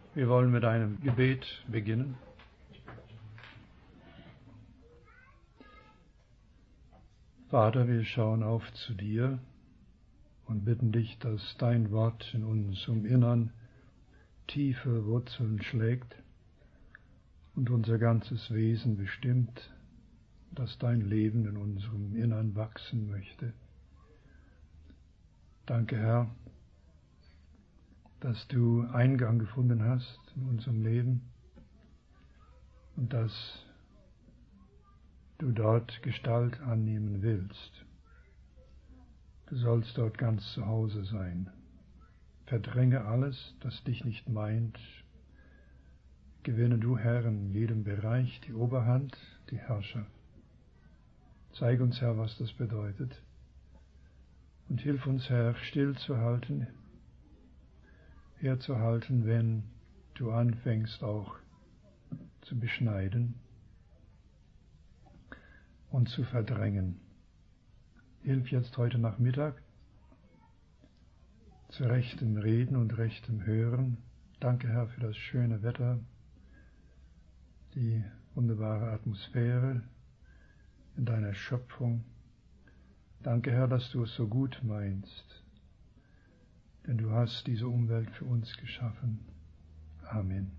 Wir wollen mit einem Gebet beginnen. Vater, wir schauen auf zu dir und bitten dich, dass dein Wort in unserem Innern tiefe Wurzeln schlägt und unser ganzes Wesen bestimmt, dass dein Leben in unserem Innern wachsen möchte. Danke, Herr, dass du Eingang gefunden hast in unserem Leben und dass du dort Gestalt annehmen willst. Du sollst dort ganz zu Hause sein. Verdränge alles, das dich nicht meint. Gewinne du, Herr, in jedem Bereich die Oberhand, die Herrschaft. Zeig uns, Herr, was das bedeutet. Und hilf uns, Herr, stillzuhalten, herzuhalten, wenn du anfängst auch zu beschneiden und zu verdrängen. Hilf jetzt heute Nachmittag zu rechtem Reden und rechtem Hören. Danke, Herr, für das schöne Wetter, die wunderbare Atmosphäre in deiner Schöpfung. Danke, Herr, dass du es so gut meinst, denn du hast diese Umwelt für uns geschaffen. Amen.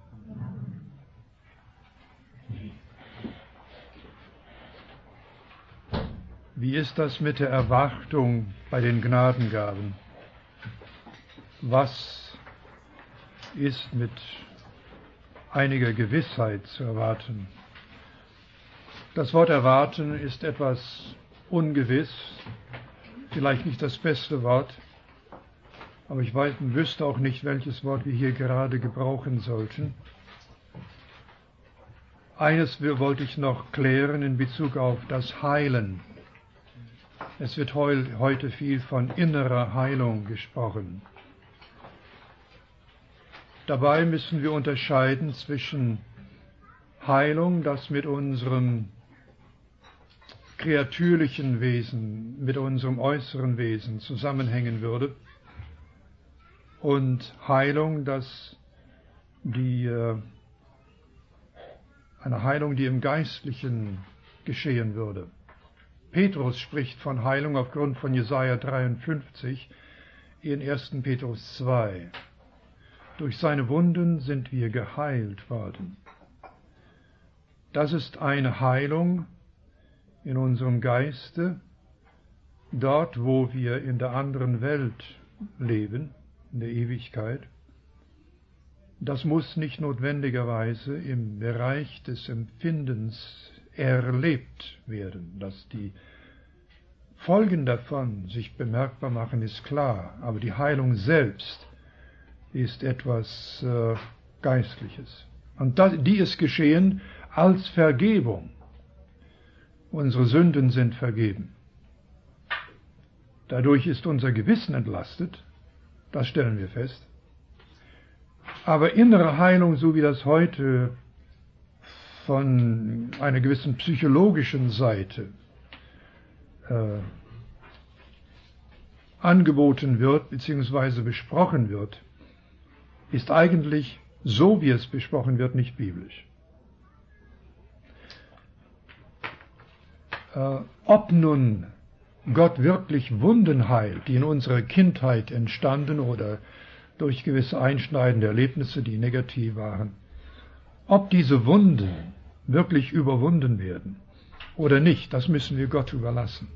Wie ist das mit der Erwartung bei den Gnadengaben? Was ist mit einiger Gewissheit zu erwarten? Das Wort erwarten ist etwas ungewiss, vielleicht nicht das beste Wort, aber ich wüsste auch nicht, welches Wort wir hier gerade gebrauchen sollten. Eines wollte ich noch klären in Bezug auf das Heilen. Es wird heute viel von innerer Heilung gesprochen. Dabei müssen wir unterscheiden zwischen Heilung, das mit unserem kreatürlichen Wesen, mit unserem äußeren Wesen zusammenhängen würde, und Heilung, eine Heilung, die im Geistlichen geschehen würde. Petrus spricht von Heilung aufgrund von Jesaja 53 in 1. Petrus 2. Durch seine Wunden sind wir geheilt worden. Das ist eine Heilung in unserem Geiste, dort, wo wir in der anderen Welt leben, in der Ewigkeit. Das muss nicht notwendigerweise im Bereich des Empfindens erlebt werden. Dass die Folgen davon sich bemerkbar machen, ist klar, aber die Heilung selbst ist etwas Geistliches. Und die ist geschehen als Vergebung. Unsere Sünden sind vergeben. Dadurch ist unser Gewissen entlastet, das stellen wir fest. Aber innere Heilung, so wie das heute von einer gewissen psychologischen Seite angeboten wird, beziehungsweise besprochen wird, ist eigentlich, so wie es besprochen wird, nicht biblisch. Ob nun Gott wirklich Wunden heilt, die in unserer Kindheit entstanden oder durch gewisse einschneidende Erlebnisse, die negativ waren, ob diese Wunden wirklich überwunden werden oder nicht, das müssen wir Gott überlassen.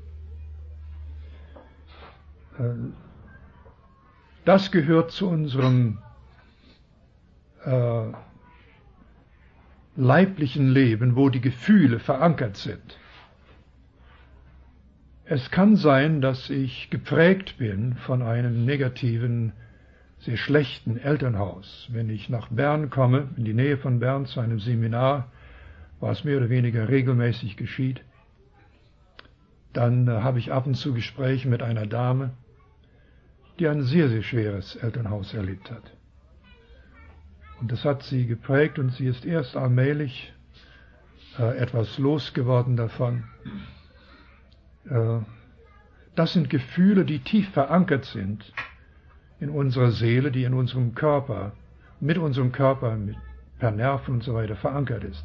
Das gehört zu unserem leiblichen Leben, wo die Gefühle verankert sind. Es kann sein, dass ich geprägt bin von einem negativen, sehr schlechten Elternhaus. Wenn ich nach Bern komme, in die Nähe von Bern zu einem Seminar, was mehr oder weniger regelmäßig geschieht, dann habe ich ab und zu Gespräche mit einer Dame, die ein sehr, sehr schweres Elternhaus erlebt hat. Und das hat sie geprägt und sie ist erst allmählich etwas losgeworden davon. Das sind Gefühle, die tief verankert sind in unserer Seele, die in unserem Körper mit unserem Körper, per Nerven und so weiter verankert ist.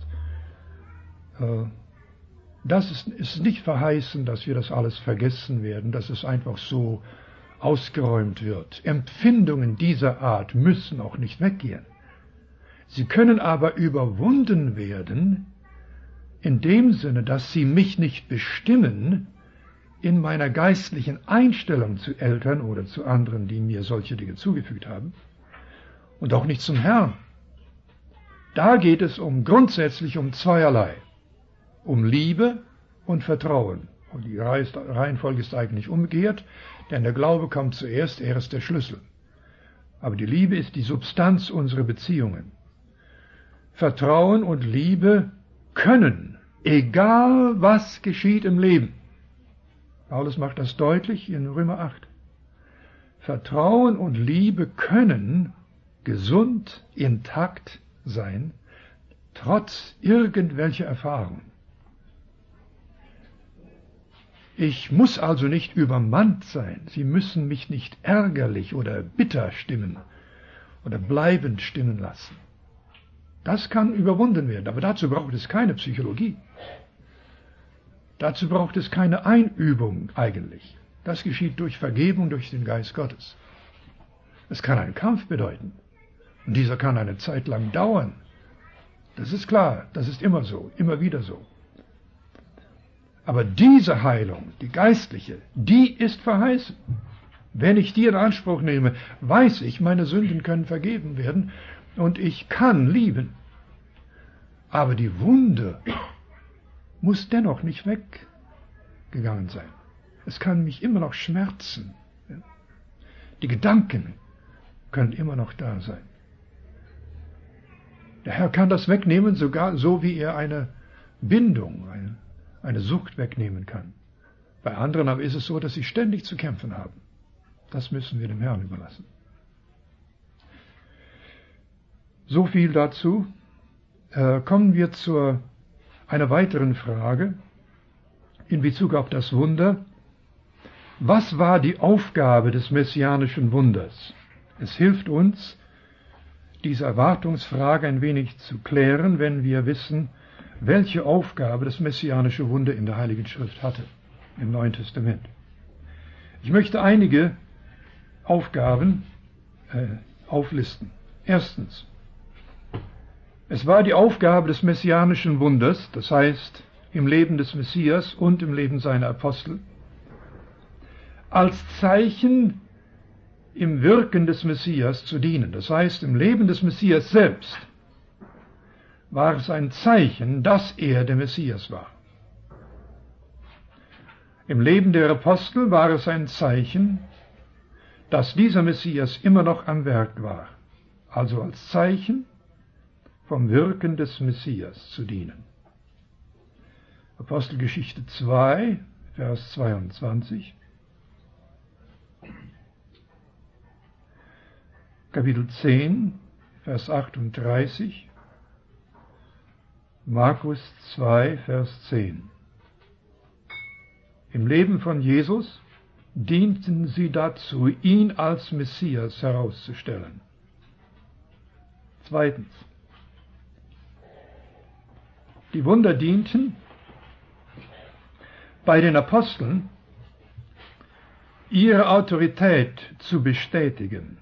Das ist nicht verheißen, dass wir das alles vergessen werden, dass es einfach so ausgeräumt wird. Empfindungen dieser Art müssen auch nicht weggehen. Sie können aber überwunden werden, in dem Sinne, dass sie mich nicht bestimmen in meiner geistlichen Einstellung zu Eltern oder zu anderen, die mir solche Dinge zugefügt haben, und auch nicht zum Herrn. Da geht es grundsätzlich um zweierlei, um Liebe und Vertrauen. Und die Reihenfolge ist eigentlich umgekehrt, denn der Glaube kommt zuerst, er ist der Schlüssel. Aber die Liebe ist die Substanz unserer Beziehungen. Vertrauen und Liebe können, egal was geschieht im Leben. Paulus macht das deutlich in Römer 8. Vertrauen und Liebe können gesund, intakt sein, trotz irgendwelcher Erfahrung. Ich muss also nicht übermannt sein. Sie müssen mich nicht ärgerlich oder bitter stimmen oder bleibend stimmen lassen. Das kann überwunden werden, aber dazu braucht es keine Psychologie. Dazu braucht es keine Einübung eigentlich. Das geschieht durch Vergebung durch den Geist Gottes. Es kann einen Kampf bedeuten. Und dieser kann eine Zeit lang dauern. Das ist klar, das ist immer so, immer wieder so. Aber diese Heilung, die geistliche, die ist verheißen. Wenn ich die in Anspruch nehme, weiß ich, meine Sünden können vergeben werden und ich kann lieben. Aber die Wunde muss dennoch nicht weggegangen sein. Es kann mich immer noch schmerzen. Die Gedanken können immer noch da sein. Der Herr kann das wegnehmen, sogar so wie er eine Bindung, eine Sucht wegnehmen kann. Bei anderen aber ist es so, dass sie ständig zu kämpfen haben. Das müssen wir dem Herrn überlassen. So viel dazu. Kommen wir zu einer weiteren Frage in Bezug auf das Wunder. Was war die Aufgabe des messianischen Wunders? Es hilft uns, diese Erwartungsfrage ein wenig zu klären, wenn wir wissen, welche Aufgabe das messianische Wunder in der Heiligen Schrift hatte, im Neuen Testament. Ich möchte einige Aufgaben auflisten. Erstens, es war die Aufgabe des messianischen Wunders, das heißt im Leben des Messias und im Leben seiner Apostel, als Zeichen im Wirken des Messias zu dienen. Das heißt, im Leben des Messias selbst war es ein Zeichen, dass er der Messias war. Im Leben der Apostel war es ein Zeichen, dass dieser Messias immer noch am Werk war. Also als Zeichen vom Wirken des Messias zu dienen. Apostelgeschichte 2, Vers 22. Kapitel 10, Vers 38. Markus 2, Vers 10. Im Leben von Jesus dienten sie dazu, ihn als Messias herauszustellen. Zweitens. Die Wunder dienten bei den Aposteln, ihre Autorität zu bestätigen,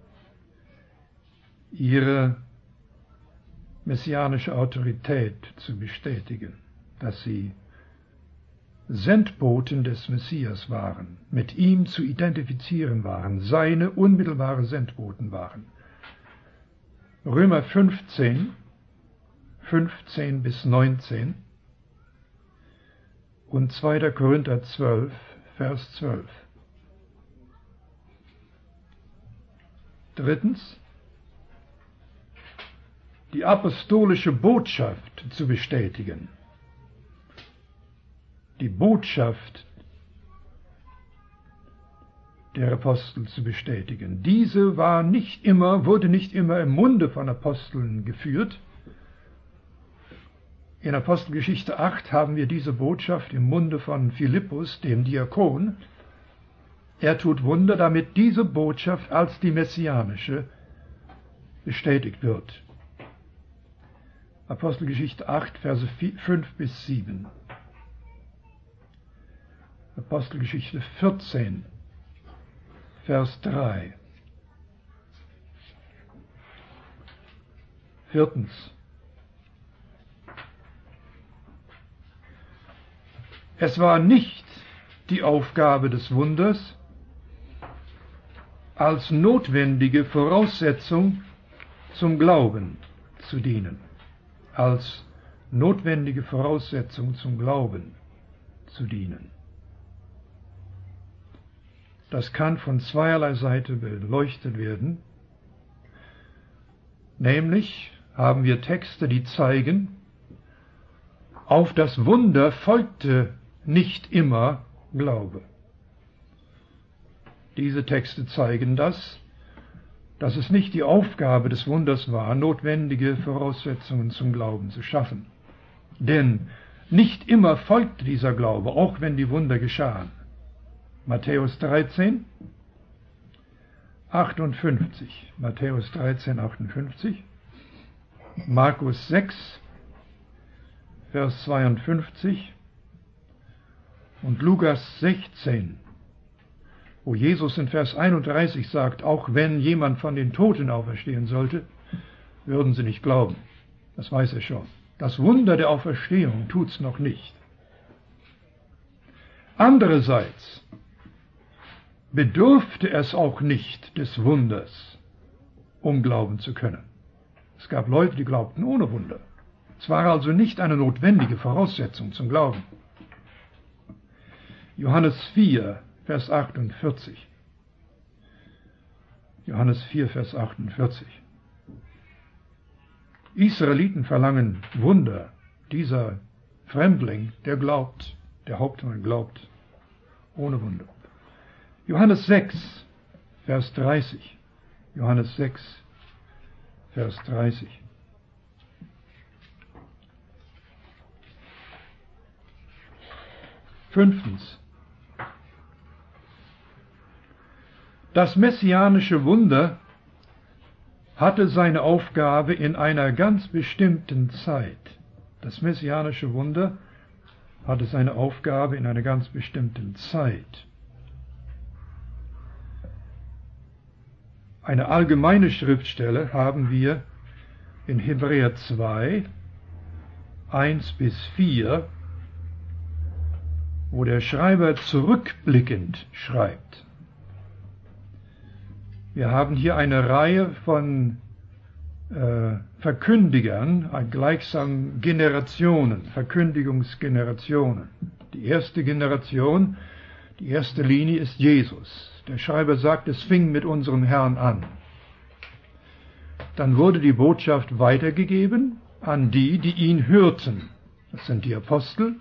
ihre messianische Autorität zu bestätigen, dass sie Sendboten des Messias waren, mit ihm zu identifizieren waren, seine unmittelbare Sendboten waren. Römer 15, 15 bis 19 und 2. Korinther 12, Vers 12. Drittens, die apostolische Botschaft zu bestätigen. Die Botschaft der Apostel zu bestätigen. Diese wurde nicht immer im Munde von Aposteln geführt. In Apostelgeschichte 8 haben wir diese Botschaft im Munde von Philippus, dem Diakon. Er tut Wunder, damit diese Botschaft als die messianische bestätigt wird. Apostelgeschichte 8, Verse 5 bis 7. Apostelgeschichte 14, Vers 3. Viertens. Es war nicht die Aufgabe des Wunders, als notwendige Voraussetzung zum Glauben zu dienen. Als notwendige Voraussetzung zum Glauben zu dienen. Das kann von zweierlei Seite beleuchtet werden. Nämlich haben wir Texte, die zeigen, auf das Wunder folgte nicht immer Glaube. Diese Texte zeigen das, dass es nicht die Aufgabe des Wunders war, notwendige Voraussetzungen zum Glauben zu schaffen. Denn nicht immer folgte dieser Glaube, auch wenn die Wunder geschahen. Matthäus 13, 58. Matthäus 13, 58. Markus 6, Vers 52. Und Lukas 16, wo Jesus in Vers 31 sagt, auch wenn jemand von den Toten auferstehen sollte, würden sie nicht glauben. Das weiß er schon. Das Wunder der Auferstehung tut's noch nicht. Andererseits bedurfte es auch nicht des Wunders, um glauben zu können. Es gab Leute, die glaubten ohne Wunder. Es war also nicht eine notwendige Voraussetzung zum Glauben. Johannes 4, Vers 48. Johannes 4, Vers 48. Israeliten verlangen Wunder. Dieser Fremdling, der glaubt, der Hauptmann glaubt ohne Wunder. Johannes 6, Vers 30. Johannes 6, Vers 30. Fünftens. Das messianische Wunder hatte seine Aufgabe in einer ganz bestimmten Zeit. Das messianische Wunder hatte seine Aufgabe in einer ganz bestimmten Zeit. Eine allgemeine Schriftstelle haben wir in Hebräer 2, 1 bis 4, wo der Schreiber zurückblickend schreibt. Wir haben hier eine Reihe von Verkündigern, gleichsam Generationen, Verkündigungsgenerationen. Die erste Generation, die erste Linie ist Jesus. Der Schreiber sagt, es fing mit unserem Herrn an. Dann wurde die Botschaft weitergegeben an die, die ihn hörten. Das sind die Apostel.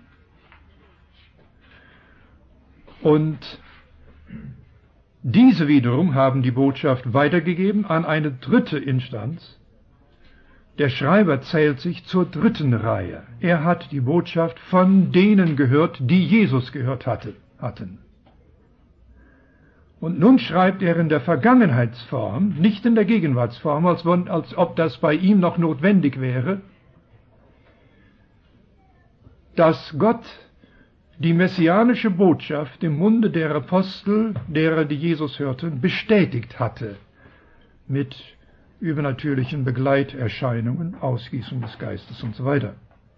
Und diese wiederum haben die Botschaft weitergegeben an eine dritte Instanz. Der Schreiber zählt sich zur dritten Reihe. Er hat die Botschaft von denen gehört, die Jesus gehört hatten. Und nun schreibt er in der Vergangenheitsform, nicht in der Gegenwartsform, als ob das bei ihm noch notwendig wäre, dass Gott die messianische Botschaft im Munde der Apostel, derer, die Jesus hörten, bestätigt hatte mit übernatürlichen Begleiterscheinungen, Ausgießung des Geistes und so weiter.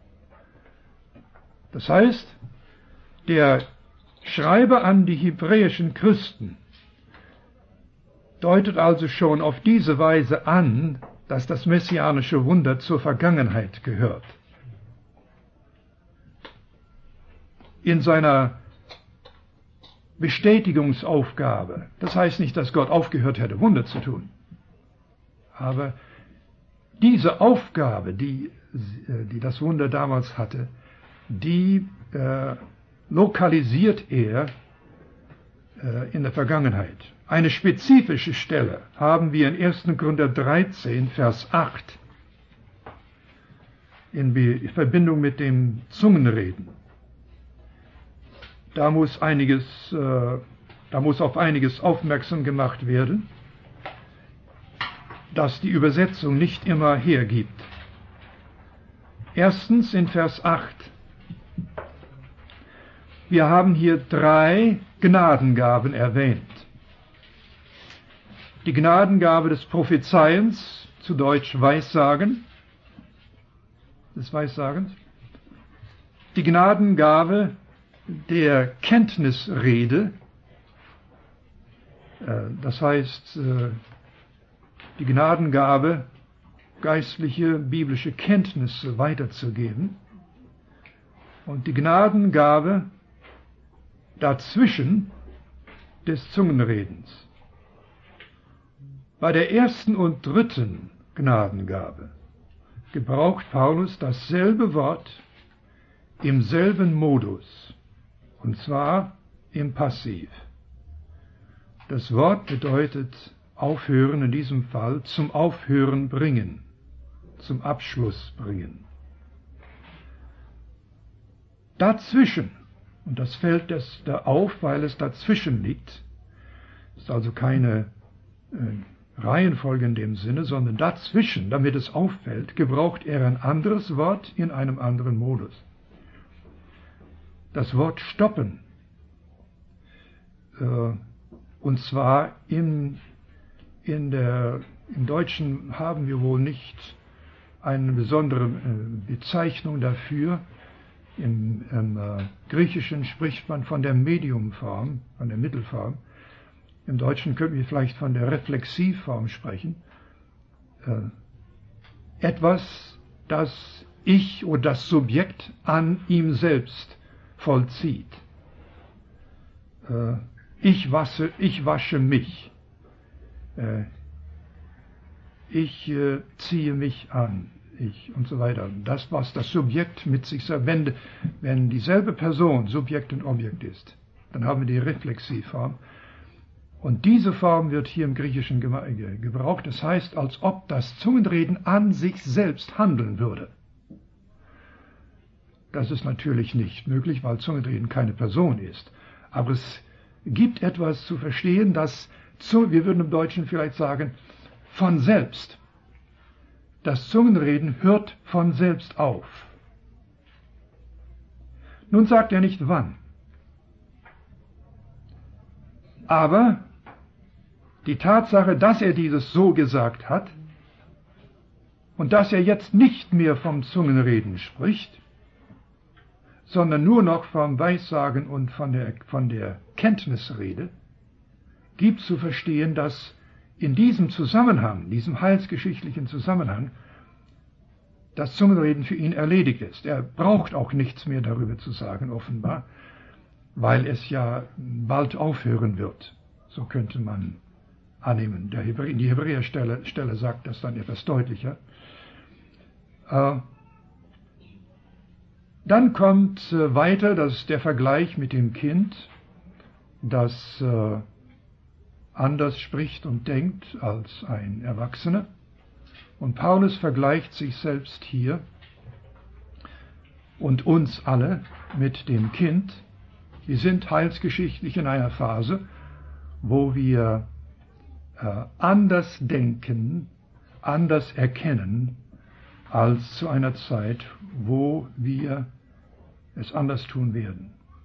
Das heißt, der Schreiber an die hebräischen Christen deutet also schon auf diese Weise an, dass das messianische Wunder zur Vergangenheit gehört. In seiner Bestätigungsaufgabe, das heißt nicht, dass Gott aufgehört hätte, Wunder zu tun, aber diese Aufgabe, die das Wunder damals hatte, die lokalisiert er in der Vergangenheit. Eine spezifische Stelle haben wir in 1. Korinther 13, Vers 8 in Verbindung mit dem Zungenreden. Da muss auf einiges aufmerksam gemacht werden. das die Übersetzung nicht immer hergibt. Erstens in Vers 8. Wir haben hier 3 Gnadengaben erwähnt. Die Gnadengabe des Prophezeiens, zu Deutsch Weissagen, des Weissagens. Die Gnadengabe der Kenntnisrede, das heißt die Gnadengabe, geistliche, biblische Kenntnisse weiterzugeben, und die Gnadengabe dazwischen des Zungenredens. Bei der ersten und dritten Gnadengabe gebraucht Paulus dasselbe Wort im selben Modus, und zwar im Passiv. Das Wort bedeutet aufhören, in diesem Fall zum Aufhören bringen, zum Abschluss bringen. Dazwischen, und das fällt da auf, weil es dazwischen liegt, ist also keine Reihenfolge in dem Sinne, sondern dazwischen, damit es auffällt, gebraucht er ein anderes Wort in einem anderen Modus. Das Wort stoppen, und zwar im Deutschen haben wir wohl nicht eine besondere Bezeichnung dafür. Im Griechischen spricht man von der Mediumform, von der Mittelform. Im Deutschen könnten wir vielleicht von der Reflexivform sprechen. Etwas, das ich oder das Subjekt an ihm selbst vollzieht. Ich wasche mich. Ich ziehe mich an. Und so weiter. Das, was das Subjekt mit sich sagt, wenn dieselbe Person Subjekt und Objekt ist, dann haben wir die Reflexivform. Und diese Form wird hier im Griechischen gebraucht. Das heißt, als ob das Zungenreden an sich selbst handeln würde. Das ist natürlich nicht möglich, weil Zungenreden keine Person ist. Aber es gibt etwas zu verstehen, das, wir würden im Deutschen vielleicht sagen, von selbst. Das Zungenreden hört von selbst auf. Nun sagt er nicht wann. Aber die Tatsache, dass er dieses so gesagt hat und dass er jetzt nicht mehr vom Zungenreden spricht, sondern nur noch vom Weissagen und von der Kenntnisrede, gibt zu verstehen, dass in diesem Zusammenhang, diesem heilsgeschichtlichen Zusammenhang, das Zungenreden für ihn erledigt ist. Er braucht auch nichts mehr darüber zu sagen, offenbar, weil es ja bald aufhören wird. So könnte man annehmen. Die Hebräerstelle sagt das dann etwas deutlicher. Dann kommt weiter der Vergleich mit dem Kind, das anders spricht und denkt als ein Erwachsener. Und Paulus vergleicht sich selbst hier und uns alle mit dem Kind. Wir sind heilsgeschichtlich in einer Phase, wo wir anders denken, anders erkennen, als zu einer Zeit, wo wir es anders tun werden.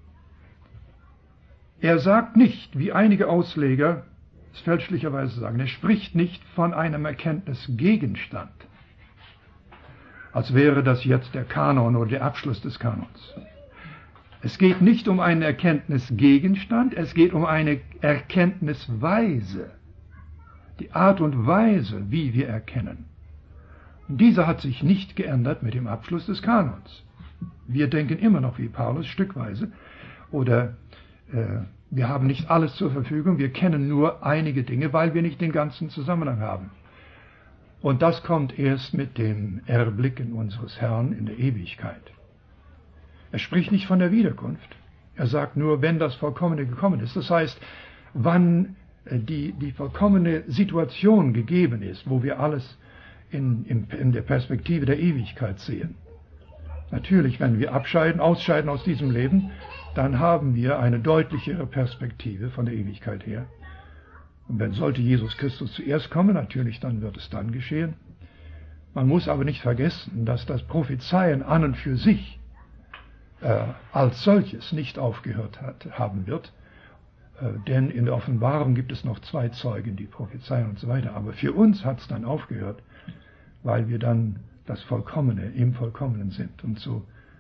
Er sagt nicht, wie einige Ausleger es fälschlicherweise sagen, er spricht nicht von einem Erkenntnisgegenstand, als wäre das jetzt der Kanon oder der Abschluss des Kanons. Es geht nicht um einen Erkenntnisgegenstand, es geht um eine Erkenntnisweise, die Art und Weise, wie wir erkennen. Und diese hat sich nicht geändert mit dem Abschluss des Kanons. Wir denken immer noch wie Paulus, stückweise, oder wir haben nicht alles zur Verfügung, wir kennen nur einige Dinge, weil wir nicht den ganzen Zusammenhang haben. Und das kommt erst mit dem Erblicken unseres Herrn in der Ewigkeit. Er spricht nicht von der Wiederkunft. Er sagt nur, wenn das Vollkommene gekommen ist. Das heißt, wann die vollkommene Situation gegeben ist, wo wir alles in der Perspektive der Ewigkeit sehen. Natürlich, wenn wir ausscheiden aus diesem Leben, dann haben wir eine deutlichere Perspektive von der Ewigkeit her. Und wenn sollte Jesus Christus zuerst kommen, natürlich, dann wird es dann geschehen. Man muss aber nicht vergessen, dass das Prophezeien an und für sich als solches nicht aufgehört haben wird. Denn in der Offenbarung gibt es noch 2 Zeugen, die prophezeien und so weiter. Aber für uns hat es dann aufgehört, weil wir dann das Vollkommene, im Vollkommenen sind. Und so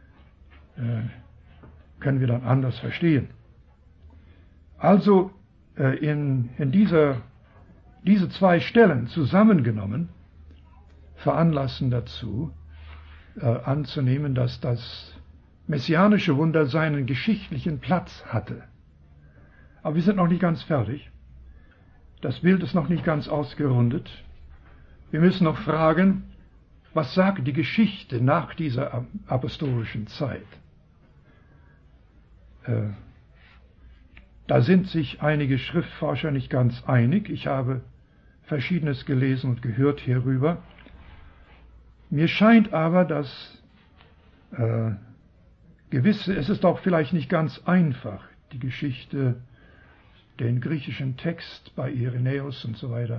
können wir dann anders verstehen. Also in diese 2 Stellen zusammengenommen veranlassen dazu, anzunehmen, dass das messianische Wunder seinen geschichtlichen Platz hatte. Aber wir sind noch nicht ganz fertig. Das Bild ist noch nicht ganz ausgerundet. Wir müssen noch fragen, was sagt die Geschichte nach dieser apostolischen Zeit? Da sind sich einige Schriftforscher nicht ganz einig. Ich habe Verschiedenes gelesen und gehört hierüber. Mir scheint aber, dass es ist auch vielleicht nicht ganz einfach, die Geschichte, den griechischen Text bei Irenäus und so weiter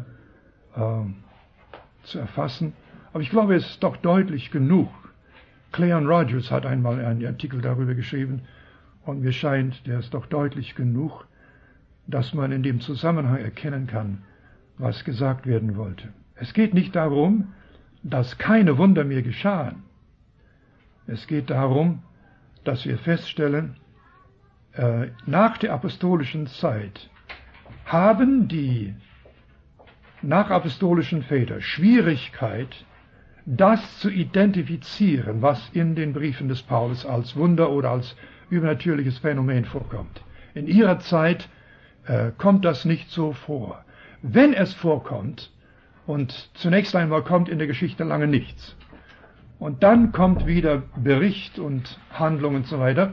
zu erfassen. Aber ich glaube, es ist doch deutlich genug. Cleon Rogers hat einmal einen Artikel darüber geschrieben und mir scheint, der ist doch deutlich genug, dass man in dem Zusammenhang erkennen kann, was gesagt werden wollte. Es geht nicht darum, dass keine Wunder mehr geschahen. Es geht darum, dass wir feststellen, nach der apostolischen Zeit haben die nachapostolischen Väter Schwierigkeit, das zu identifizieren, was in den Briefen des Paulus als Wunder oder als übernatürliches Phänomen vorkommt. In ihrer Zeit kommt das nicht so vor. Wenn es vorkommt, und zunächst einmal kommt in der Geschichte lange nichts, und dann kommt wieder Bericht und Handlung und so weiter,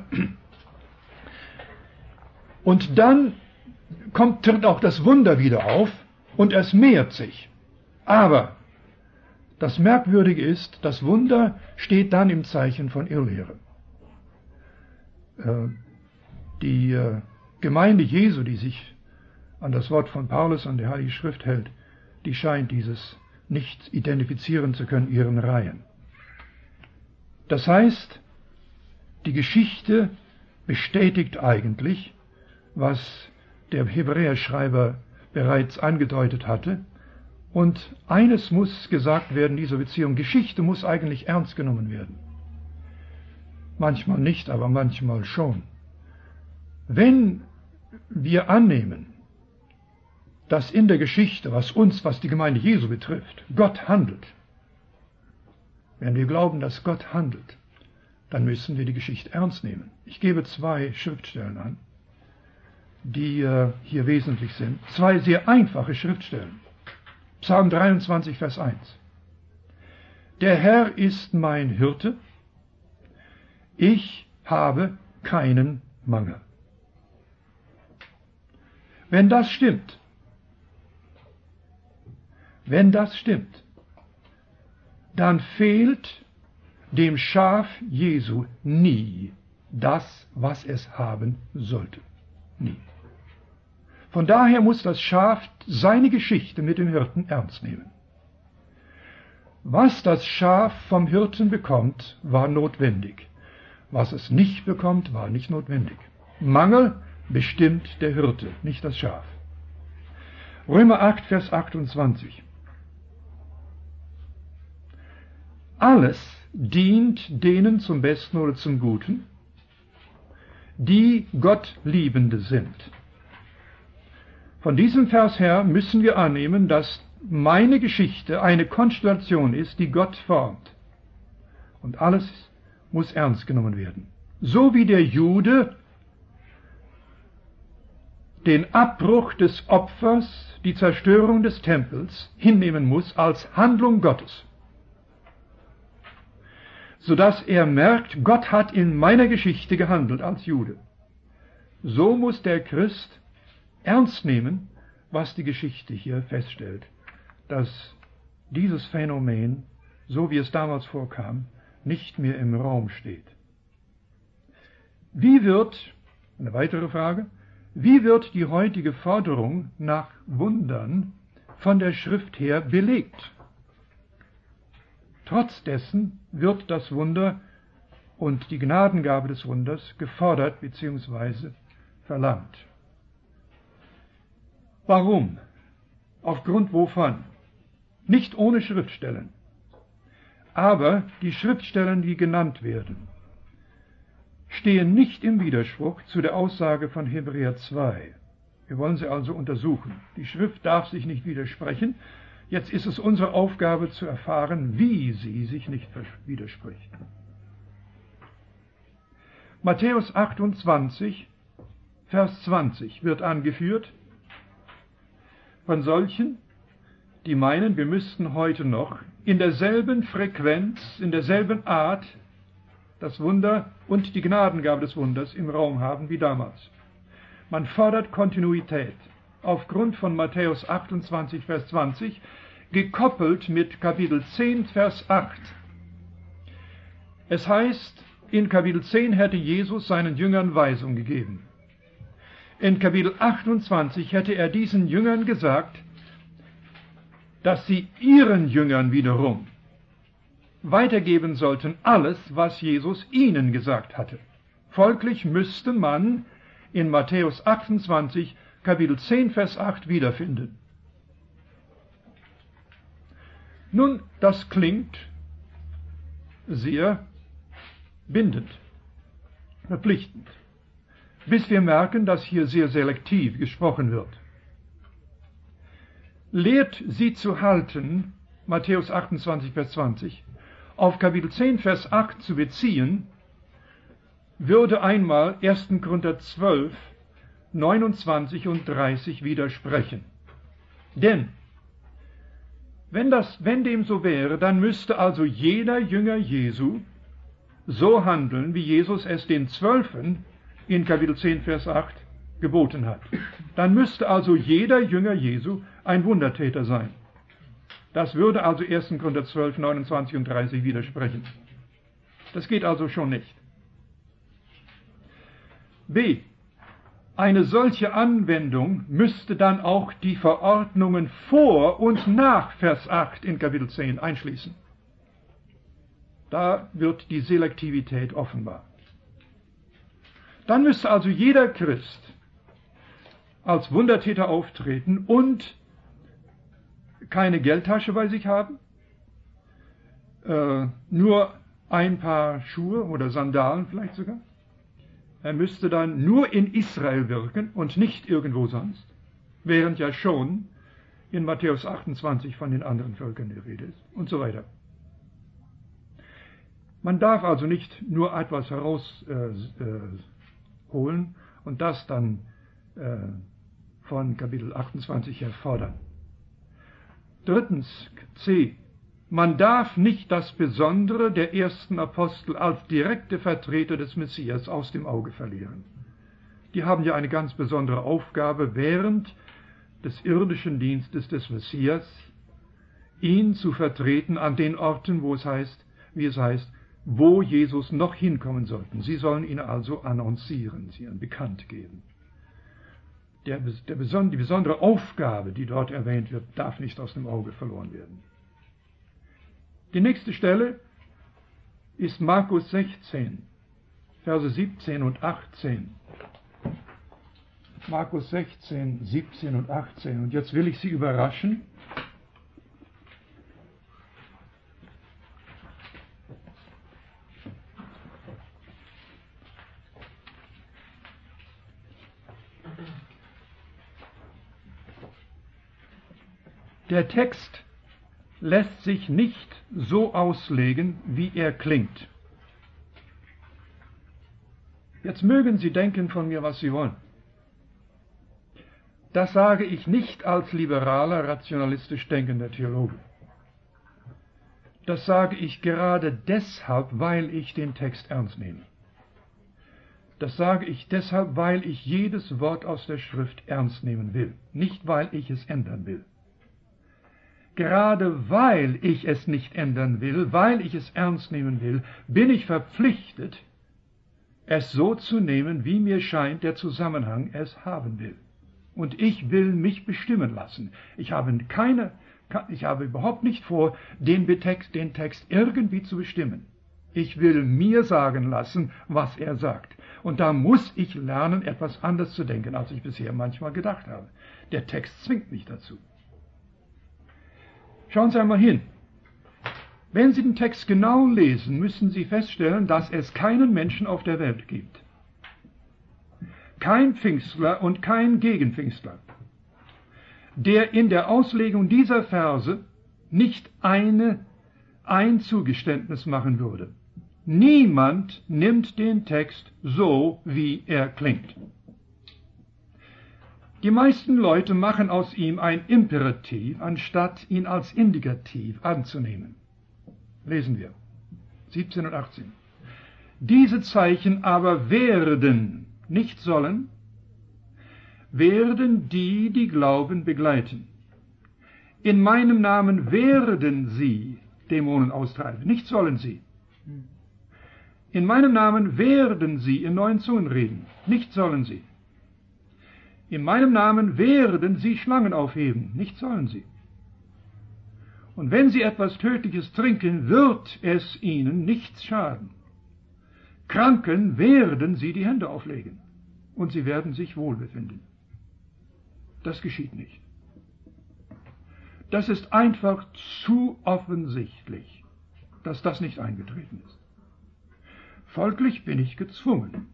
und dann tritt auch das Wunder wieder auf und es mehrt sich. Aber das Merkwürdige ist, das Wunder steht dann im Zeichen von Irrlehre. Die Gemeinde Jesu, die sich an das Wort von Paulus, an die Heilige Schrift hält, die scheint dieses nicht identifizieren zu können, ihren Reihen. Das heißt, die Geschichte bestätigt eigentlich, was der Hebräerschreiber bereits angedeutet hatte. Und eines muss gesagt werden, diese Beziehung, Geschichte muss eigentlich ernst genommen werden. Manchmal nicht, aber manchmal schon. Wenn wir annehmen, dass in der Geschichte, was die Gemeinde Jesu betrifft, Gott handelt, wenn wir glauben, dass Gott handelt, dann müssen wir die Geschichte ernst nehmen. Ich gebe 2 Schriftstellen an, die hier wesentlich sind. 2 sehr einfache Schriftstellen. Psalm 23, Vers 1. Der Herr ist mein Hirte, ich habe keinen Mangel. Wenn das stimmt, dann fehlt dem Schaf Jesu nie das, was es haben sollte. Nie. Von daher muss das Schaf seine Geschichte mit dem Hirten ernst nehmen. Was das Schaf vom Hirten bekommt, war notwendig. Was es nicht bekommt, war nicht notwendig. Mangel bestimmt der Hirte, nicht das Schaf. Römer 8, Vers 28. Alles dient denen zum Besten oder zum Guten, die Gott Liebende sind. Von diesem Vers her müssen wir annehmen, dass meine Geschichte eine Konstellation ist, die Gott formt. Und alles muss ernst genommen werden. So wie der Jude den Abbruch des Opfers, die Zerstörung des Tempels hinnehmen muss als Handlung Gottes, sodass er merkt, Gott hat in meiner Geschichte gehandelt als Jude. So muss der Christ ernst nehmen, was die Geschichte hier feststellt, dass dieses Phänomen, so wie es damals vorkam, nicht mehr im Raum steht. Eine weitere Frage, Wie wird die heutige Forderung nach Wundern von der Schrift her belegt? Trotz dessen wird das Wunder und die Gnadengabe des Wunders gefordert bzw. verlangt. Warum? Aufgrund wovon? Nicht ohne Schriftstellen. Aber die Schriftstellen, die genannt werden, stehen nicht im Widerspruch zu der Aussage von Hebräer 2. Wir wollen sie also untersuchen. Die Schrift darf sich nicht widersprechen. Jetzt ist es unsere Aufgabe zu erfahren, wie sie sich nicht widerspricht. Matthäus 28, Vers 20 wird angeführt von solchen, die meinen, wir müssten heute noch in derselben Frequenz, in derselben Art das Wunder und die Gnadengabe des Wunders im Raum haben wie damals. Man fordert Kontinuität aufgrund von Matthäus 28, Vers 20, gekoppelt mit Kapitel 10, Vers 8. Es heißt, in Kapitel 10 hätte Jesus seinen Jüngern Weisung gegeben. In Kapitel 28 hätte er diesen Jüngern gesagt, dass sie ihren Jüngern wiederum weitergeben sollten alles, was Jesus ihnen gesagt hatte. Folglich müsste man in Matthäus 28, Kapitel 10, Vers 8 wiederfinden. Nun, das klingt sehr bindend, verpflichtend, bis wir merken, dass hier sehr selektiv gesprochen wird. Lehrt sie zu halten, Matthäus 28, Vers 20, auf Kapitel 10, Vers 8 zu beziehen, würde einmal 1. Korinther 12, 29 und 30 widersprechen. Denn, wenn dem so wäre, dann müsste also jeder Jünger Jesu so handeln, wie Jesus es den Zwölfen in Kapitel 10, Vers 8 geboten hat. Dann müsste also jeder Jünger Jesu ein Wundertäter sein. Das würde also 1. Korinther 12, 29 und 30 widersprechen. Das geht also schon nicht. B. Eine solche Anwendung müsste dann auch die Verordnungen vor und nach Vers 8 in Kapitel 10 einschließen. Da wird die Selektivität offenbar. Dann müsste also jeder Christ als Wundertäter auftreten und keine Geldtasche bei sich haben, nur ein paar Schuhe oder Sandalen vielleicht sogar. Er müsste dann nur in Israel wirken und nicht irgendwo sonst, während ja schon in Matthäus 28 von den anderen Völkern die Rede ist und so weiter. Man darf also nicht nur etwas herausholen und das dann von Kapitel 28 her fordern. Drittens, C. Man darf nicht das Besondere der ersten Apostel als direkte Vertreter des Messias aus dem Auge verlieren. Die haben ja eine ganz besondere Aufgabe während des irdischen Dienstes des Messias, ihn zu vertreten an den Orten, wo es heißt, wo Jesus noch hinkommen sollten. Sie sollen ihn also annoncieren, sie ihn bekannt geben. Die besondere Aufgabe, die dort erwähnt wird, darf nicht aus dem Auge verloren werden. Die nächste Stelle ist Markus 16, Verse 17 und 18. Markus 16, 17 und 18. Und jetzt will ich Sie überraschen. Der Text lässt sich nicht so auslegen, wie er klingt. Jetzt mögen Sie denken von mir, was Sie wollen. Das sage ich nicht als liberaler, rationalistisch denkender Theologe. Das sage ich gerade deshalb, weil ich den Text ernst nehme. Das sage ich deshalb, weil ich jedes Wort aus der Schrift ernst nehmen will, nicht weil ich es ändern will. Gerade weil ich es nicht ändern will, weil ich es ernst nehmen will, bin ich verpflichtet, es so zu nehmen, wie mir scheint, der Zusammenhang es haben will. Und ich will mich bestimmen lassen. Ich habe überhaupt nicht vor, den Text irgendwie zu bestimmen. Ich will mir sagen lassen, was er sagt. Und da muss ich lernen, etwas anders zu denken, als ich bisher manchmal gedacht habe. Der Text zwingt mich dazu. Schauen Sie einmal hin. Wenn Sie den Text genau lesen, müssen Sie feststellen, dass es keinen Menschen auf der Welt gibt. Kein Pfingstler und kein Gegenpfingstler, der in der Auslegung dieser Verse nicht ein Zugeständnis machen würde. Niemand nimmt den Text so, wie er klingt. Die meisten Leute machen aus ihm ein Imperativ, anstatt ihn als Indikativ anzunehmen. Lesen wir 17 und 18. Diese Zeichen aber werden, nicht sollen, werden die, die glauben, begleiten. In meinem Namen werden sie Dämonen austreiben, nicht sollen sie. In meinem Namen werden sie in neuen Zungen reden, nicht sollen sie. In meinem Namen werden sie Schlangen aufheben, nicht sollen sie. Und wenn sie etwas Tödliches trinken, wird es ihnen nichts schaden. Kranken werden sie die Hände auflegen und sie werden sich wohlbefinden. Das geschieht nicht. Das ist einfach zu offensichtlich, dass das nicht eingetreten ist. Folglich bin ich gezwungen,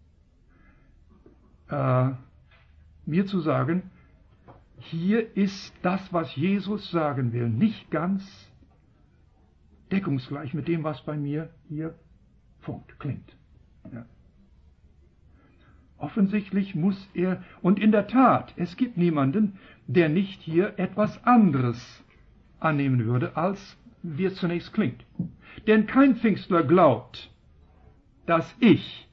mir zu sagen, hier ist das, was Jesus sagen will, nicht ganz deckungsgleich mit dem, was bei mir hier klingt. Ja. Offensichtlich muss er, und in der Tat, es gibt niemanden, der nicht hier etwas anderes annehmen würde, als wie es zunächst klingt. Denn kein Pfingstler glaubt, dass ich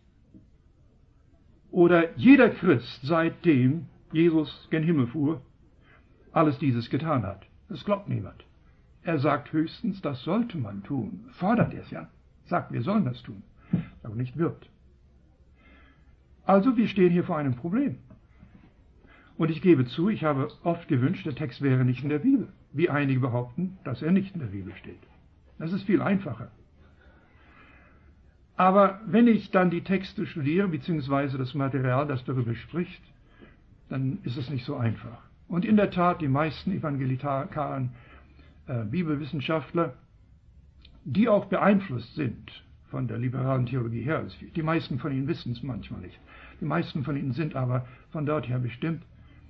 oder jeder Christ, seitdem Jesus gen Himmel fuhr, alles dieses getan hat. Das glaubt niemand. Er sagt höchstens, das sollte man tun. Fordert es ja. Sagt, wir sollen das tun. Aber nicht wird. Also wir stehen hier vor einem Problem. Und ich gebe zu, ich habe oft gewünscht, der Text wäre nicht in der Bibel. Wie einige behaupten, dass er nicht in der Bibel steht. Das ist viel einfacher. Aber wenn ich dann die Texte studiere, beziehungsweise das Material, das darüber spricht, dann ist es nicht so einfach. Und in der Tat, die meisten evangelikalen Bibelwissenschaftler, die auch beeinflusst sind von der liberalen Theologie her, die meisten von ihnen wissen es manchmal nicht. Die meisten von ihnen sind aber von dort her bestimmt.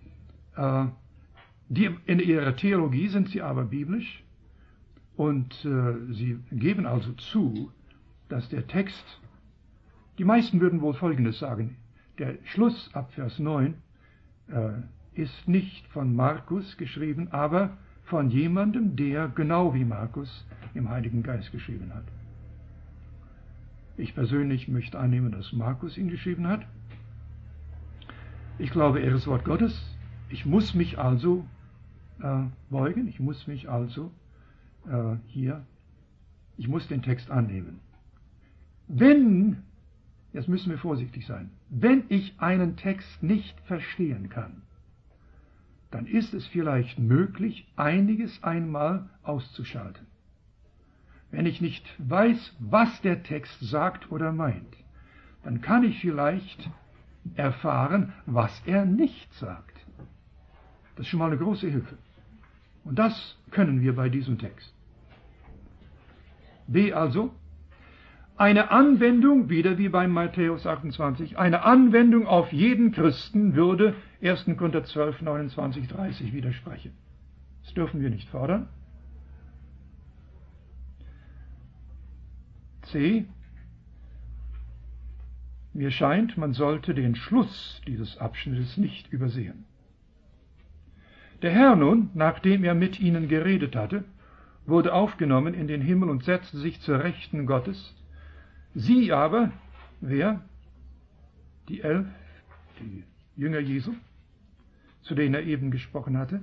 In ihrer Theologie sind sie aber biblisch und sie geben also zu, dass der Text, die meisten würden wohl Folgendes sagen, der Schluss ab Vers 9 ist nicht von Markus geschrieben, aber von jemandem, der genau wie Markus im Heiligen Geist geschrieben hat. Ich persönlich möchte annehmen, dass Markus ihn geschrieben hat. Ich glaube, er ist Wort Gottes. Ich muss mich also beugen, ich muss mich also ich muss den Text annehmen. Jetzt müssen wir vorsichtig sein, wenn ich einen Text nicht verstehen kann, dann ist es vielleicht möglich, einiges einmal auszuschalten. Wenn ich nicht weiß, was der Text sagt oder meint, dann kann ich vielleicht erfahren, was er nicht sagt. Das ist schon mal eine große Hilfe. Und das können wir bei diesem Text. B also, eine Anwendung, wieder wie bei Matthäus 28, eine Anwendung auf jeden Christen würde 1. Korinther 12, 29, 30 widersprechen. Das dürfen wir nicht fordern. C. Mir scheint, man sollte den Schluss dieses Abschnittes nicht übersehen. Der Herr nun, nachdem er mit ihnen geredet hatte, wurde aufgenommen in den Himmel und setzte sich zur Rechten Gottes. Sie aber, wer? Die 11, die Jünger Jesu, zu denen er eben gesprochen hatte.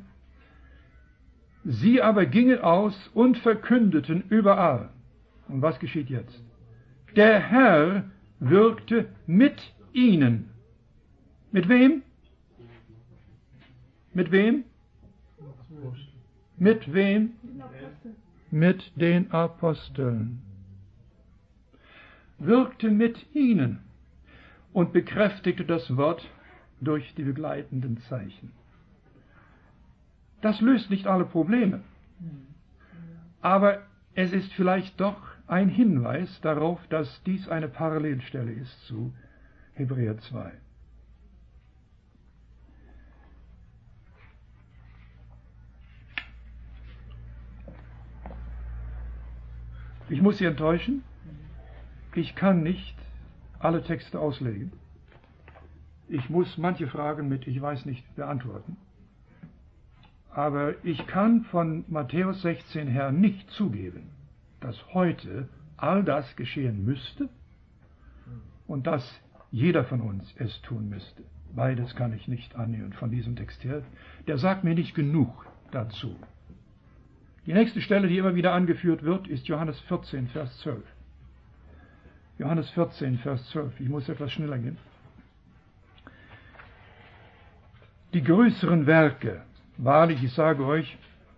Sie aber gingen aus und verkündeten überall. Und was geschieht jetzt? Der Herr wirkte mit ihnen. Mit wem? Mit wem? Mit wem? Mit den Aposteln. Wirkte mit ihnen und bekräftigte das Wort durch die begleitenden Zeichen. Das löst nicht alle Probleme, aber es ist vielleicht doch ein Hinweis darauf, dass dies eine Parallelstelle ist zu Hebräer 2. Ich muss Sie enttäuschen, ich kann nicht alle Texte auslegen. Ich muss manche Fragen mit "Ich weiß nicht" beantworten. Aber ich kann von Matthäus 16 her nicht zugeben, dass heute all das geschehen müsste und dass jeder von uns es tun müsste. Beides kann ich nicht annehmen von diesem Text her. Der sagt mir nicht genug dazu. Die nächste Stelle, die immer wieder angeführt wird, ist Johannes 14, Vers 12. Johannes 14, Vers 12. Ich muss etwas schneller gehen. Die größeren Werke, wahrlich, ich sage euch,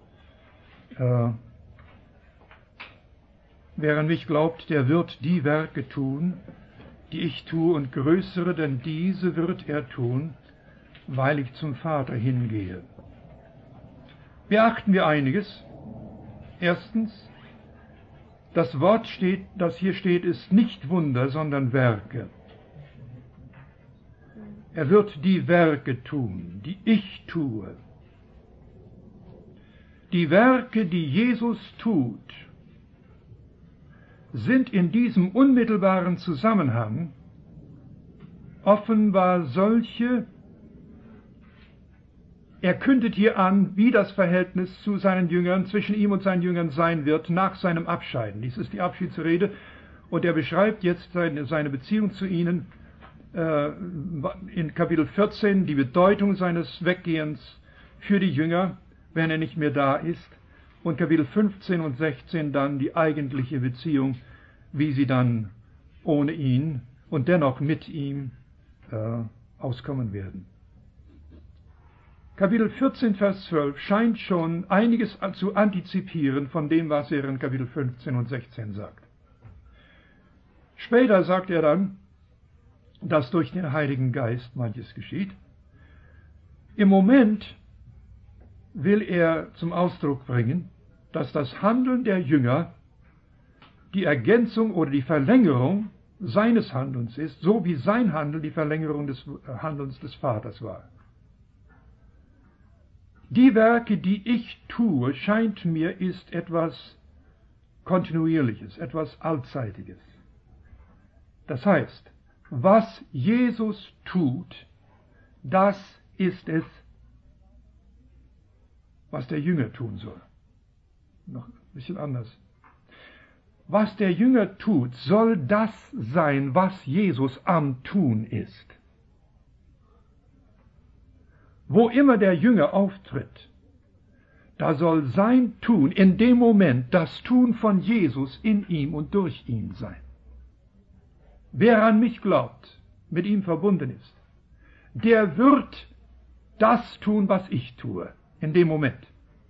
wer an mich glaubt, der wird die Werke tun, die ich tue, und größere, denn diese wird er tun, weil ich zum Vater hingehe. Beachten wir einiges. Erstens, das Wort, das hier steht, ist nicht Wunder, sondern Werke. Er wird die Werke tun, die ich tue. Die Werke, die Jesus tut, sind in diesem unmittelbaren Zusammenhang offenbar solche. Er kündet hier an, wie das Verhältnis zu seinen Jüngern, zwischen ihm und seinen Jüngern sein wird nach seinem Abscheiden. Dies ist die Abschiedsrede, und er beschreibt jetzt seine Beziehung zu ihnen in Kapitel 14, die Bedeutung seines Weggehens für die Jünger, wenn er nicht mehr da ist, und Kapitel 15 und 16 dann die eigentliche Beziehung, wie sie dann ohne ihn und dennoch mit ihm auskommen werden. Kapitel 14, Vers 12 scheint schon einiges zu antizipieren von dem, was er in Kapitel 15 und 16 sagt. Später sagt er dann, dass durch den Heiligen Geist manches geschieht. Im Moment will er zum Ausdruck bringen, dass das Handeln der Jünger die Ergänzung oder die Verlängerung seines Handelns ist, so wie sein Handeln die Verlängerung des Handelns des Vaters war. Die Werke, die ich tue, scheint mir, ist etwas Kontinuierliches, etwas Allzeitiges. Das heißt, was Jesus tut, das ist es, was der Jünger tun soll. Noch ein bisschen anders. Was der Jünger tut, soll das sein, was Jesus am Tun ist. Wo immer der Jünger auftritt, da soll sein Tun in dem Moment das Tun von Jesus in ihm und durch ihn sein. Wer an mich glaubt, mit ihm verbunden ist, der wird das tun, was ich tue, in dem Moment.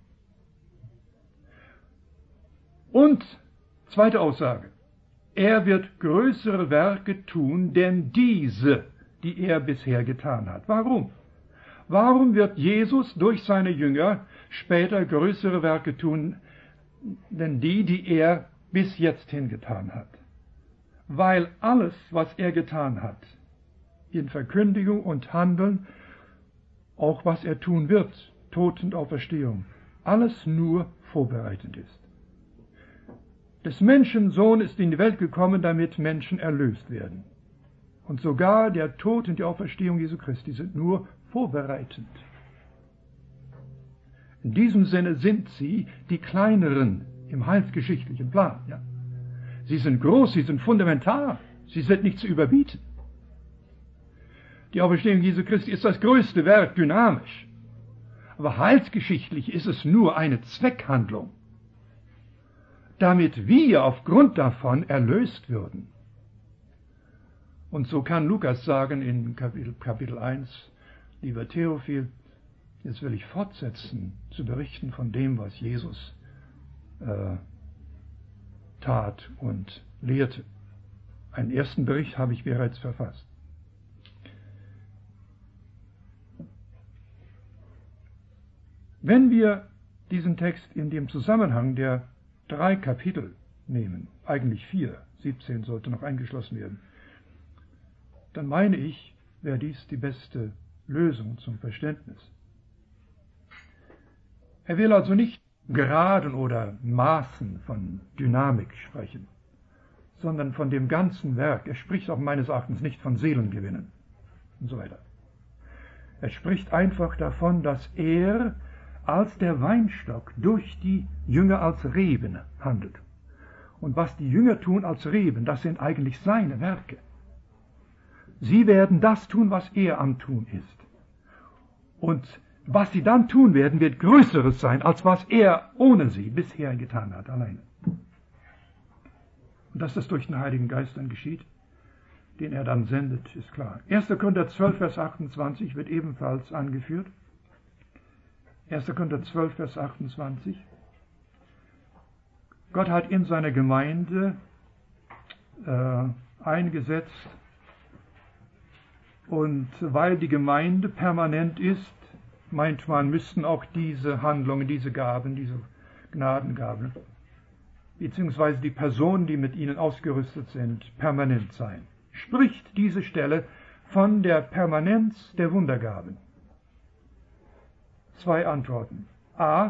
Und, zweite Aussage, er wird größere Werke tun, denn diese, die er bisher getan hat. Warum? Warum wird Jesus durch seine Jünger später größere Werke tun, denn die er bis jetzt hingetan hat? Weil alles, was er getan hat, in Verkündigung und Handeln, auch was er tun wird, Tod und Auferstehung, alles nur vorbereitend ist. Des Menschen Sohn ist in die Welt gekommen, damit Menschen erlöst werden. Und sogar der Tod und die Auferstehung Jesu Christi sind nur vorbereitend. In diesem Sinne sind sie die kleineren im heilsgeschichtlichen Plan. Ja. Sie sind groß, sie sind fundamental, sie sind nicht zu überbieten. Die Auferstehung Jesu Christi ist das größte Werk, dynamisch. Aber heilsgeschichtlich ist es nur eine Zweckhandlung, damit wir aufgrund davon erlöst würden. Und so kann Lukas sagen in Kapitel 1, lieber Theophil, jetzt will ich fortsetzen zu berichten von dem, was Jesus tat und lehrte. Einen ersten Bericht habe ich bereits verfasst. Wenn wir diesen Text in dem Zusammenhang der 3 Kapitel nehmen, eigentlich 4, 17 sollte noch eingeschlossen werden, dann meine ich, wäre dies die beste Lösung zum Verständnis. Er will also nicht Graden oder Maßen von Dynamik sprechen, sondern von dem ganzen Werk. Er spricht auch meines Erachtens nicht von Seelengewinnen und so weiter. Er spricht einfach davon, dass er als der Weinstock durch die Jünger als Reben handelt. Und was die Jünger tun als Reben, das sind eigentlich seine Werke. Sie werden das tun, was er am Tun ist. Und was sie dann tun werden, wird Größeres sein, als was er ohne sie bisher getan hat, alleine. Und dass das durch den Heiligen Geist dann geschieht, den er dann sendet, ist klar. 1. Korinther 12, Vers 28 wird ebenfalls angeführt. 1. Korinther 12, Vers 28. Gott hat in seiner Gemeinde eingesetzt, und weil die Gemeinde permanent ist, meint man, müssten auch diese Handlungen, diese Gaben, diese Gnadengaben, beziehungsweise die Personen, die mit ihnen ausgerüstet sind, permanent sein. Spricht diese Stelle von der Permanenz der Wundergaben? 2 Antworten. A.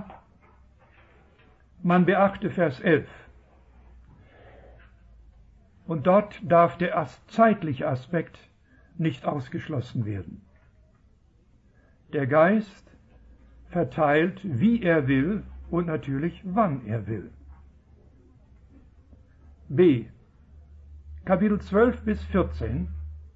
Man beachte Vers 11. Und dort darf der zeitliche Aspekt nicht ausgeschlossen werden. Der Geist verteilt, wie er will und natürlich, wann er will. B. Kapitel 12 bis 14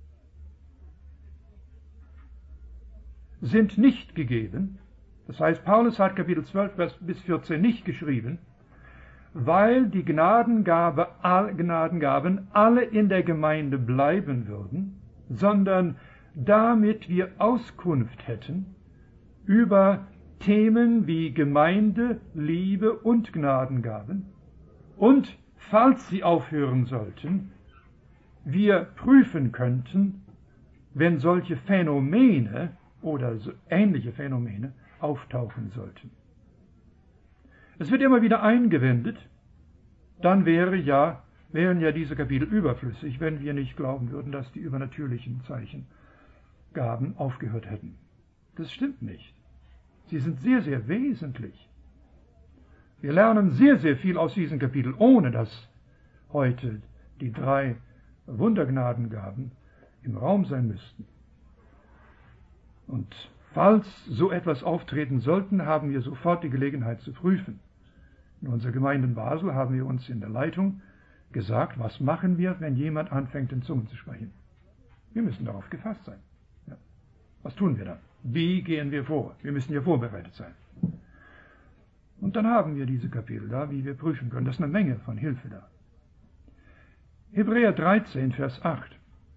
sind nicht gegeben. Das heißt, Paulus hat Kapitel 12 bis 14 nicht geschrieben, weil die Gnadengaben alle in der Gemeinde bleiben würden, sondern damit wir Auskunft hätten über Themen wie Gemeinde, Liebe und Gnadengaben und, falls sie aufhören sollten, wir prüfen könnten, wenn solche Phänomene oder so ähnliche Phänomene auftauchen sollten. Es wird immer wieder eingewendet, dann wären ja diese Kapitel überflüssig, wenn wir nicht glauben würden, dass die übernatürlichen Zeichengaben aufgehört hätten. Das stimmt nicht. Sie sind sehr, sehr wesentlich. Wir lernen sehr, sehr viel aus diesen Kapiteln, ohne dass heute die 3 Wundergnadengaben im Raum sein müssten. Und falls so etwas auftreten sollten, haben wir sofort die Gelegenheit zu prüfen. In unserer Gemeinde in Basel haben wir uns in der Leitung gesagt, was machen wir, wenn jemand anfängt, in Zungen zu sprechen? Wir müssen darauf gefasst sein. Ja. Was tun wir dann? Wie gehen wir vor? Wir müssen ja vorbereitet sein. Und dann haben wir diese Kapitel da, wie wir prüfen können. Das ist eine Menge von Hilfe da. Hebräer 13, Vers 8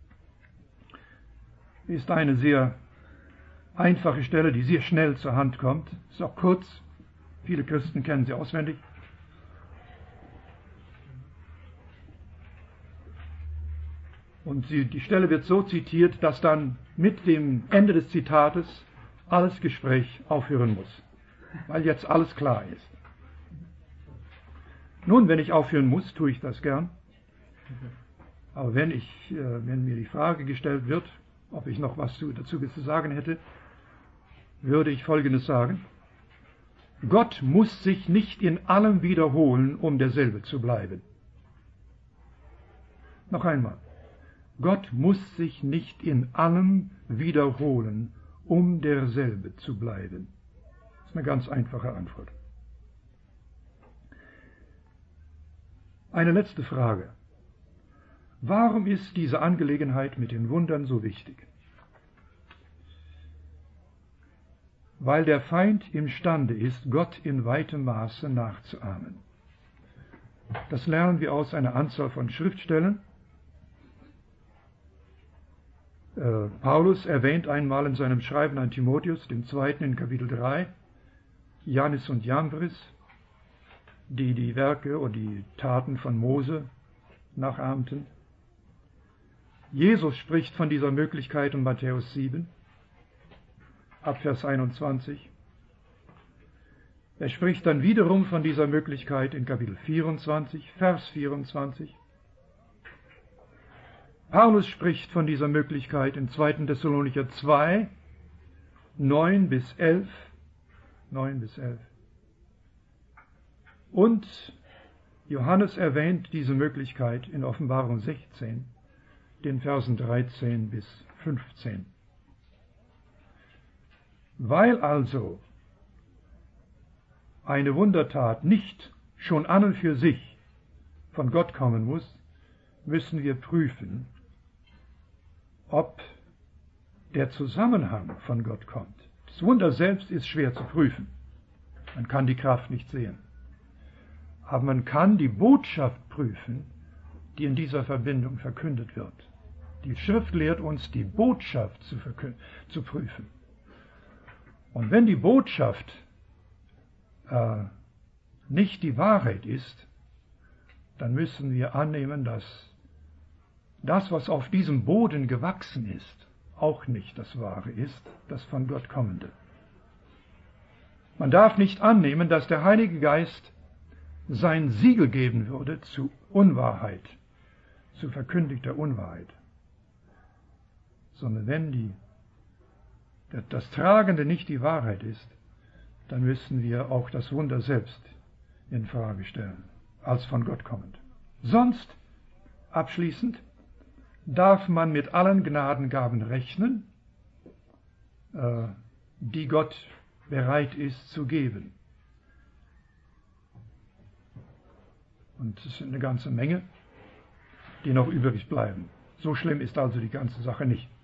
ist eine sehr einfache Stelle, die sehr schnell zur Hand kommt. Ist auch kurz. Viele Christen kennen sie auswendig. Und die Stelle wird so zitiert, dass dann mit dem Ende des Zitates alles Gespräch aufhören muss, weil jetzt alles klar ist. Nun, wenn ich aufhören muss, tue ich das gern. Aber wenn mir die Frage gestellt wird, ob ich noch was dazu zu sagen hätte, würde ich Folgendes sagen. Gott muss sich nicht in allem wiederholen, um derselbe zu bleiben. Noch einmal. Gott muss sich nicht in allem wiederholen, um derselbe zu bleiben. Das ist eine ganz einfache Antwort. Eine letzte Frage. Warum ist diese Angelegenheit mit den Wundern so wichtig? Weil der Feind imstande ist, Gott in weitem Maße nachzuahmen. Das lernen wir aus einer Anzahl von Schriftstellen. Paulus erwähnt einmal in seinem Schreiben an Timotheus, dem 2. in Kapitel 3, Jannes und Jambres, die die Werke und die Taten von Mose nachahmten. Jesus spricht von dieser Möglichkeit in Matthäus 7, ab Vers 21. Er spricht dann wiederum von dieser Möglichkeit in Kapitel 24, Vers 24. Paulus spricht von dieser Möglichkeit in 2. Thessalonicher 2, 9 bis 11. Und Johannes erwähnt diese Möglichkeit in Offenbarung 16, den Versen 13 bis 15. Weil also eine Wundertat nicht schon an und für sich von Gott kommen muss, müssen wir prüfen, ob der Zusammenhang von Gott kommt. Das Wunder selbst ist schwer zu prüfen. Man kann die Kraft nicht sehen. Aber man kann die Botschaft prüfen, die in dieser Verbindung verkündet wird. Die Schrift lehrt uns, die Botschaft zu prüfen. Und wenn die Botschaft nicht die Wahrheit ist, dann müssen wir annehmen, dass das, was auf diesem Boden gewachsen ist, auch nicht das Wahre ist, das von Gott kommende. Man darf nicht annehmen, dass der Heilige Geist sein Siegel geben würde zu Unwahrheit, zu verkündigter Unwahrheit. Sondern wenn das Tragende nicht die Wahrheit ist, dann müssen wir auch das Wunder selbst in Frage stellen, als von Gott kommend. Sonst, abschließend, darf man mit allen Gnadengaben rechnen, die Gott bereit ist zu geben. Und es sind eine ganze Menge, die noch übrig bleiben. So schlimm ist also die ganze Sache nicht.